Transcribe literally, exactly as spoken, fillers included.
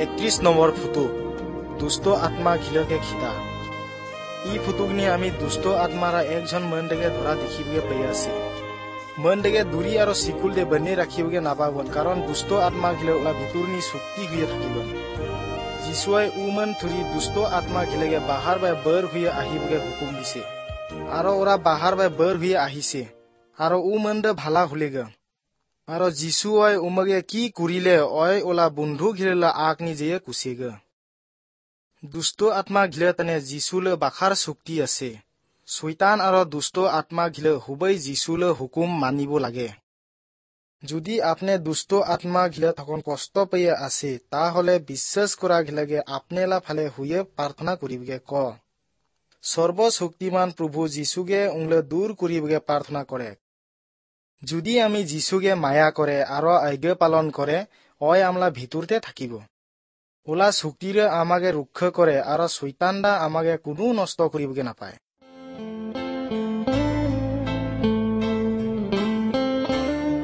একত্ৰিশ নম্বৰ ফুটুক দুষ্ট আত্মা ঘিলকে খিতা। ই ফুটুকনি আমি দুষ্ট আত্মারা একজন মনদেগে ধরা দেখিবগে পাই আছে। মনদেগে দূরি আর সিকুল দে বনে রাখিবগে নাপাবন, কারণ দুষ্ট আত্মা ঘিলে ওলা ভিতরনি শক্তি হয়ে থাকিবন। যিশুয়ে উমন ধুরি দুষ্ট আত্মা ঘিলেগে বাহার বাই बर হয়ে আহিবগে হুকুম দিছে। আর ওরা বাহার বাই बर হয়ে আহিছে। আর উমনদে ভালা হলেগে। আর যিশু ওই উমগে কি করিলে ওই ওলা বন্ধু ঘিলেলা আগ নিজে কুছেগে। দুষ্ট আত্মা ঘিলে তনে যিশুলে বাখার শক্তি আছে। শৈতান আর দুষ্ট আত্মা ঘিলে হুবই যিশুলে হুকুম মানিব লাগে। যদি আপনি দুষ্ট আত্মা ঘিলে তখন কষ্ট পেয়ে আছে, তাহলে বিশ্বাস করা ঘিলেগে আপনেলা ফালে হুয়ে প্রার্থনা করিবগে ক সর্বশক্তিমান প্রভু যিশুগে উংলে দূর করিবগে প্রার্থনা করে। যদি আমি যিশুগে মায়া করে আর আজ্ঞা পালন করে, ওই আমলা ভিতরতে থাকিব। ওলা শক্তিরে আমাকে রক্ষা করে আর শৈতানদা আমাকে কোনো নষ্ট করিবগে নাপায়।